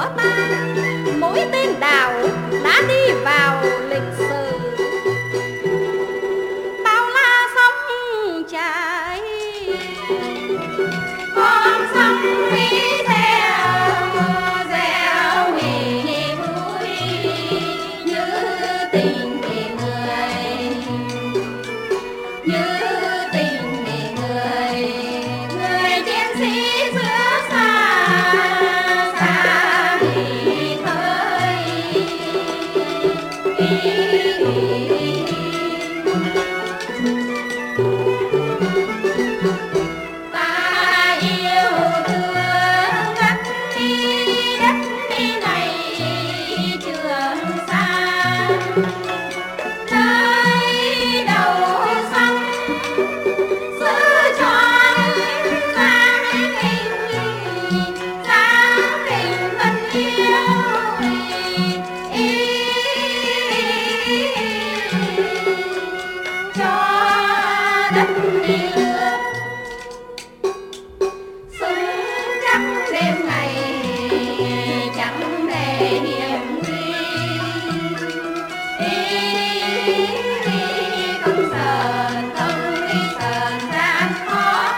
của ta, mỗi tên đảo đã đi vào lịch sử. Bao la sông chảy, con sông Mỹ reo reo nghỉ vui như tình người, như tình người, người chiến sĩ giữa xa xa nghỉ thời. Ta yêu thương đất đi này Trường Sa, nơi đầu sông giữ tròn dáng hình thân yêu cho đất nước. Súng chắc đêm ngày chẳng để hiểm nguy, không sợ gian khó.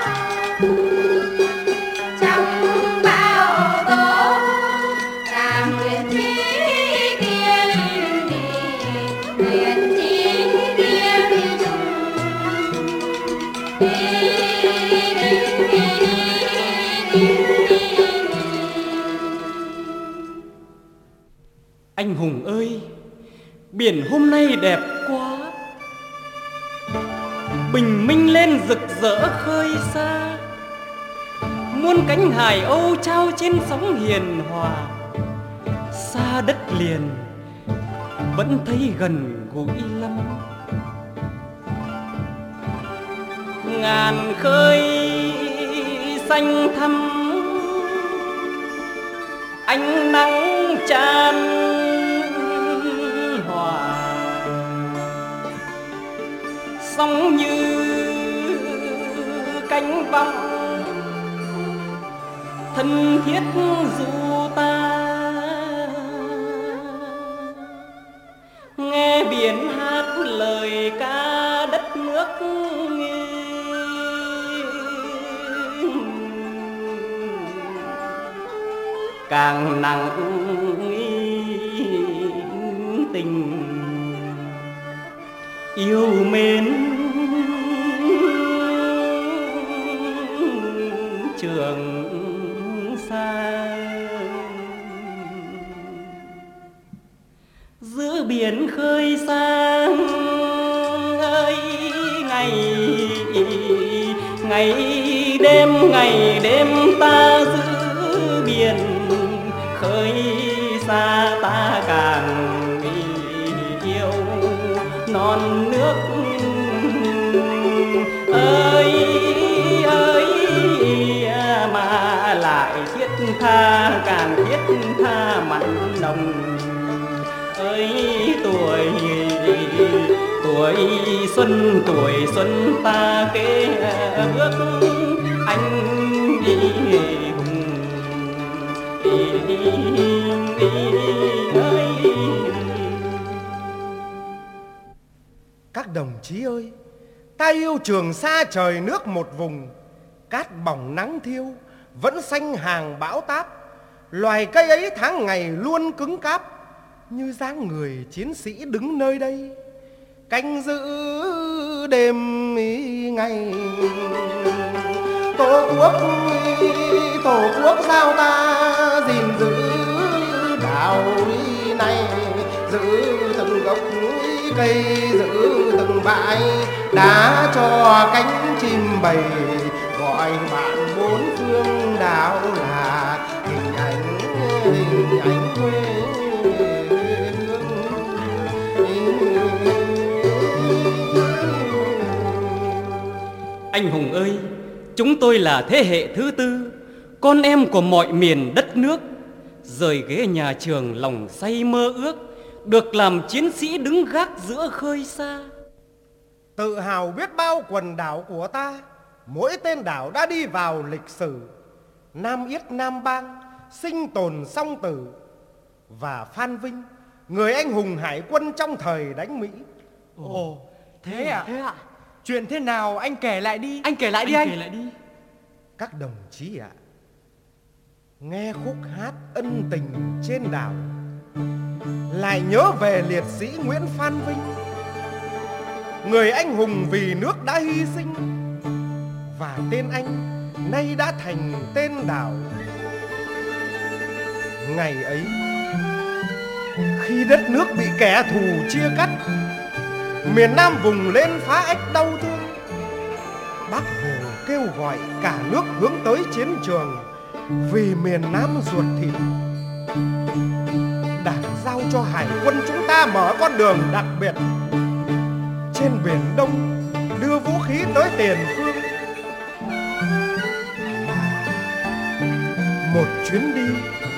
Trong bao tố ta nguyện chí kiên nguyện chí kiên chung. Anh hùng ơi, biển hôm nay đẹp quá, bình minh lên rực rỡ khơi xa. Muôn cánh hải âu trao trên sóng hiền hòa, xa đất liền vẫn thấy gần gũi lắm. Ngàn khơi xanh thẳm, ánh nắng chan hòa, sóng như cánh băng thân thiết du ta. Nghe biển hát lời ca đất nước, càng nặng tình yêu mến Trường Sa. Giữa biển khơi sang ơi, ngày đêm ta giữ biển khơi xa. Ta càng yêu non nước ơi mà lại thiết tha, càng thiết tha mặn nồng ơi. Tuổi xuân ta kế bước anh hùng ơi. Các đồng chí ơi, ta yêu Trường Sa trời nước một vùng, cát bỏng nắng thiêu vẫn xanh hàng bão táp. Loài cây ấy tháng ngày luôn cứng cáp, như dáng người chiến sĩ đứng nơi đây, canh giữ đêm ngày. Tổ quốc giao ta gìn giữ đảo này, giữ từng gốc cây, giữ từng bãi đá cho cánh chim bầy, gọi bạn bốn phương đảo là hình ảnh quê hương. Anh hùng ơi, chúng tôi là thế hệ thứ tư, con em của mọi miền đất nước, rời ghế nhà trường lòng say mơ ước được làm chiến sĩ đứng gác giữa khơi xa. Tự hào biết bao quần đảo của ta, mỗi tên đảo đã đi vào lịch sử. Nam Yết Nam Bang, sinh tồn song tử, và Phan Vinh, người anh hùng hải quân trong thời đánh Mỹ. Ồ, thế à? Thế ạ? Chuyện thế nào anh kể lại đi. Anh kể lại đi Anh anh. kể lại đi. Các đồng chí ạ, nghe khúc hát ân tình trên đảo, lại nhớ về liệt sĩ Nguyễn Phan Vinh, người anh hùng vì nước đã hy sinh, và tên anh nay đã thành tên đảo. Ngày ấy, khi đất nước bị kẻ thù chia cắt, miền Nam vùng lên phá ách đau thương, Bác Hồ kêu gọi cả nước hướng tới chiến trường vì miền Nam ruột thịt. Đảng giao cho hải quân chúng ta mở con đường đặc biệt trên Biển Đông, đưa vũ khí tới tiền phương. Một chuyến đi,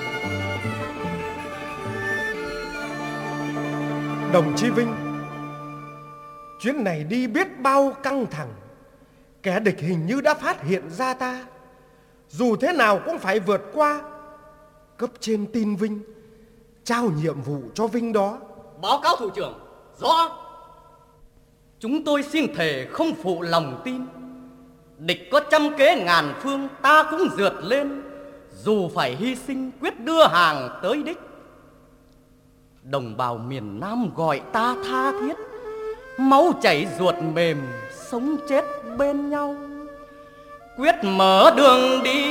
đồng chí Vinh, chuyến này đi biết bao căng thẳng. Kẻ địch hình như đã phát hiện ra ta. Dù thế nào cũng phải vượt qua. Cấp trên tin Vinh, trao nhiệm vụ cho Vinh đó. Báo cáo thủ trưởng. Rõ. Chúng tôi xin thề không phụ lòng tin. Địch có trăm kế ngàn phương, ta cũng rượt lên. Dù phải hy sinh, quyết đưa hàng tới đích. Đồng bào miền Nam gọi ta tha thiết, máu chảy ruột mềm, sống chết bên nhau. Quyết mở đường đi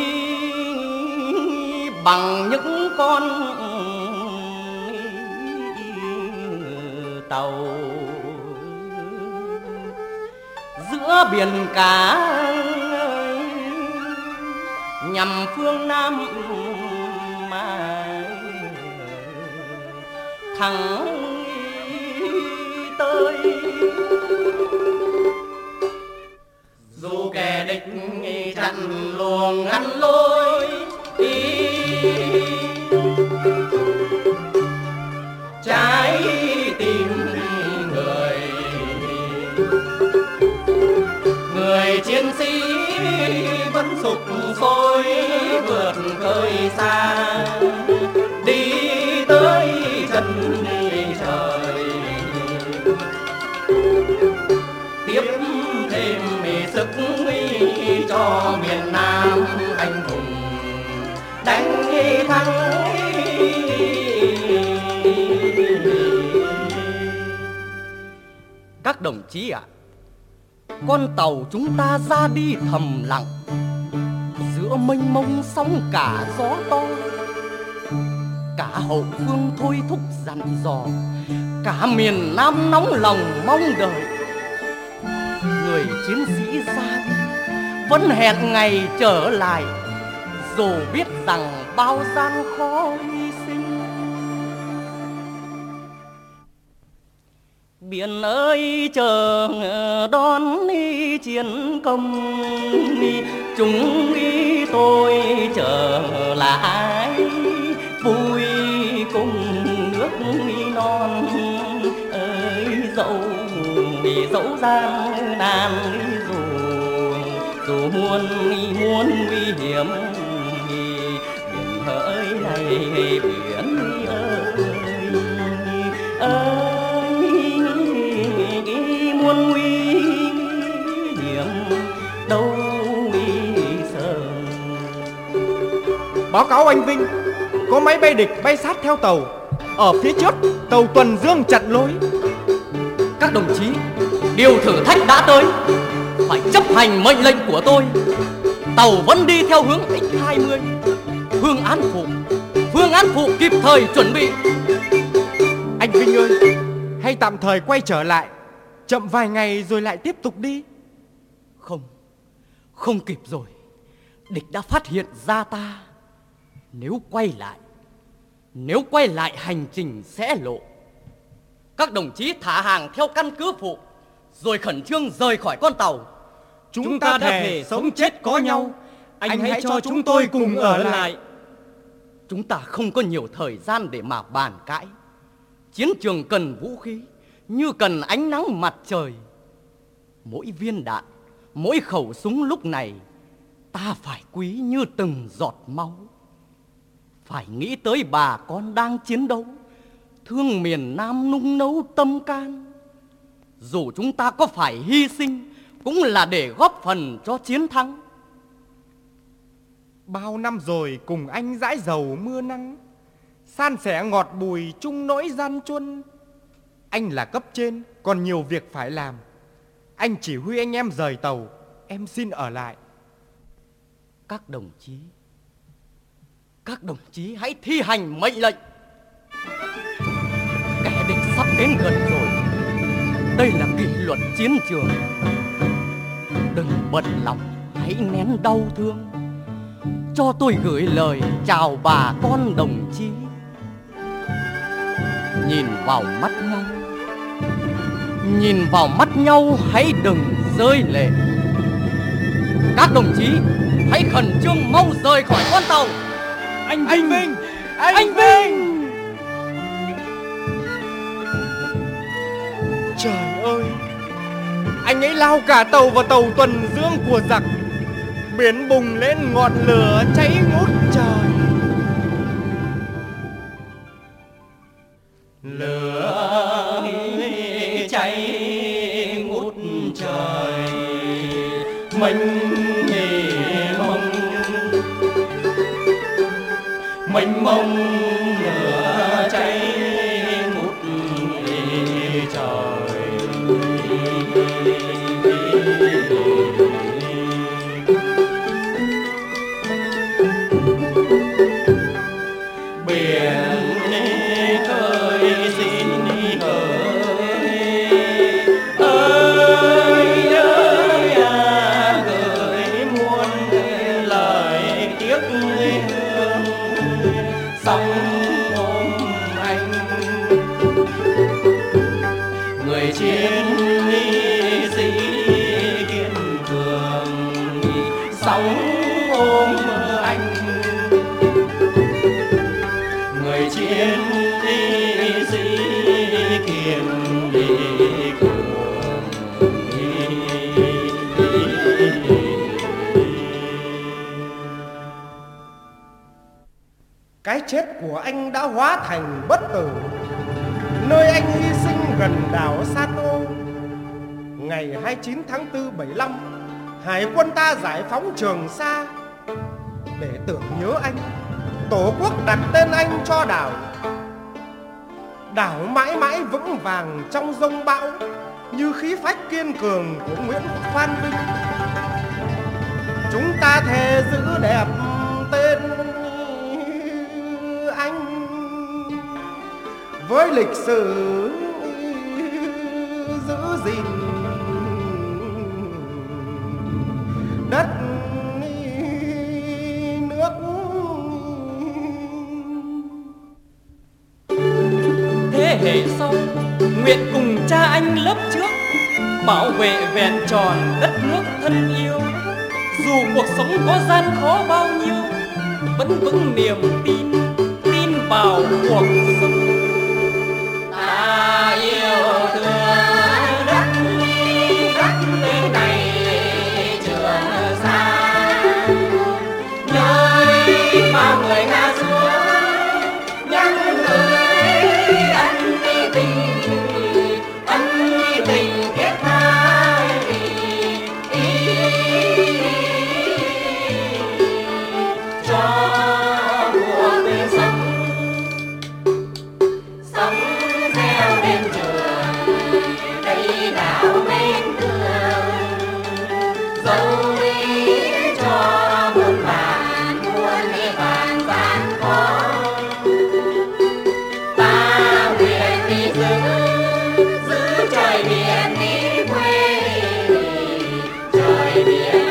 bằng những con tàu, giữa biển cả nhằm phương Nam mà thẳng tới. Dù kẻ địch chặn luồng ngăn lối đi, trái tim người chiến sĩ vẫn sục sôi vượt khơi xa, đi tới chân trời, tiếp thêm sức cho miền Nam anh hùng đánh thắng. Các đồng chí ạ, con tàu chúng ta ra đi thầm lặng giữa mênh mông sóng cả gió to. Cả hậu phương thôi thúc dặn dò, cả miền Nam nóng lòng mong đợi. Người chiến sĩ ra đi vẫn hẹn ngày trở lại, dù biết rằng bao gian khó hy sinh. Biển ơi chờ đón chiến công, chúng tôi trở lại vui cùng nước non ơi. Dẫu gian nan dù muôn nguy hiểm, biển hỡi này biển ơi muôn nguy hiểm đâu sờn. Báo cáo anh Vinh, có máy bay địch bay sát theo tàu. Ở phía trước, tàu tuần dương chặn lối. Các đồng chí, điều thử thách đã tới, phải chấp hành mệnh lệnh của tôi. Tàu vẫn đi theo hướng X20. Phương án phụ kịp thời chuẩn bị. Anh Vinh ơi, hay tạm thời quay trở lại, chậm vài ngày rồi lại tiếp tục đi. Không kịp rồi. Địch đã phát hiện ra ta. Nếu quay lại hành trình sẽ lộ. Các đồng chí thả hàng theo căn cứ phụ, rồi khẩn trương rời khỏi con tàu. Chúng ta đã thề sống chết có nhau. Anh hãy cho chúng tôi cùng ở lại. Chúng ta không có nhiều thời gian để mà bàn cãi. Chiến trường cần vũ khí như cần ánh nắng mặt trời. Mỗi viên đạn, mỗi khẩu súng lúc này ta phải quý như từng giọt máu. phải nghĩ tới bà con đang chiến đấu, thương miền Nam nung nấu tâm can. Dù chúng ta có phải hy sinh cũng là để góp phần cho chiến thắng. Bao năm rồi cùng anh dãi dầu mưa nắng, san sẻ ngọt bùi chung nỗi gian truân. Anh là cấp trên, còn nhiều việc phải làm. Anh chỉ huy anh em rời tàu, em xin ở lại. Các đồng chí hãy thi hành mệnh lệnh. Kẻ địch sắp đến gần rồi. Đây là kỷ luật chiến trường. Đừng bận lòng, hãy nén đau thương. Cho tôi gửi lời chào bà con đồng chí. Nhìn vào mắt nhau, hãy đừng rơi lệ. Các đồng chí hãy khẩn trương mau rời khỏi con tàu. Anh Vinh! Anh Vinh! Trời ơi! Anh ấy lao cả tàu vào tàu tuần dương của giặc, biến bùng lên ngọn lửa cháy ngút trời. Lửa cháy ngút trời, mênh mông lửa cháy ngút trời. Biển khơi xin hỡi ơi gửi muôn lời tiếc thương. Sóng ôm anh người chiến sĩ kiên cường. Sóng ôm anh người chiến sĩ kiên cường. Cái chết của anh đã hóa thành bất tử, nơi anh hy sinh gần đảo Sato. Ngày 29 tháng 4 75, Hải quân ta giải phóng Trường Sa. Để tưởng nhớ anh, Tổ quốc đặt tên anh cho đảo. Đảo mãi mãi vững vàng trong giông bão, như khí phách kiên cường của Nguyễn Phan Vinh. Chúng ta thề giữ đẹp tên anh, với lịch sử giữ gìn đất nước. Thế hệ sau nguyện cùng cha anh lớp trước bảo vệ vẹn tròn đất nước thân yêu. Dù cuộc sống có gian khó bao nhiêu, vẫn vững niềm tin vào cuộc sống. Ta yêu thương đất này Trường Sa, nơi bao người ngã xuống nhắc gửi ân tình thiết tha cho cuộc sống. Sống theo đêm trường đây đảo bên thương, dẫu đi cho muôn vàn gian khó. Ta nguyện đi giữ trời biển đi quê, trời biển